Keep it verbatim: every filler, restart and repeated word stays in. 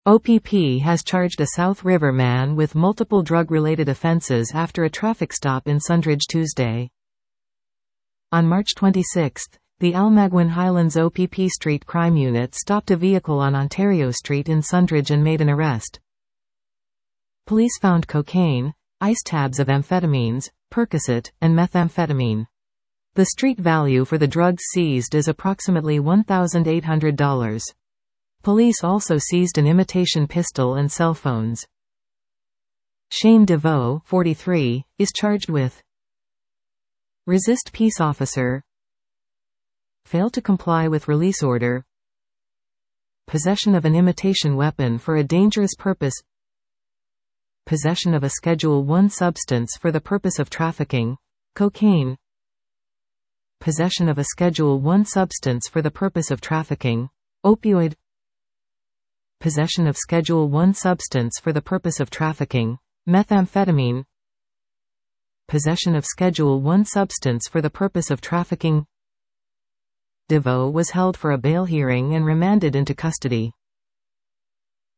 O P P has charged a South River man with multiple drug-related offences after a traffic stop in Sundridge Tuesday. On March twenty-sixth, the Almaguin Highlands O P P Street Crime Unit stopped a vehicle on Ontario Street in Sundridge and made an arrest. Police found cocaine, ice tabs of amphetamines, Percocet, and methamphetamine. The street value for the drugs seized is approximately one thousand eight hundred dollars. Police also seized an imitation pistol and cell phones. Shane DeVoe, forty-three, is charged with resist peace officer, fail to comply with release order, possession of an imitation weapon for a dangerous purpose, possession of a Schedule one substance for the purpose of trafficking, cocaine, possession of a Schedule one substance for the purpose of trafficking, opioid, possession of Schedule one substance for the purpose of trafficking, methamphetamine, possession of Schedule one substance for the purpose of trafficking. DeVoe was held for a bail hearing and remanded into custody.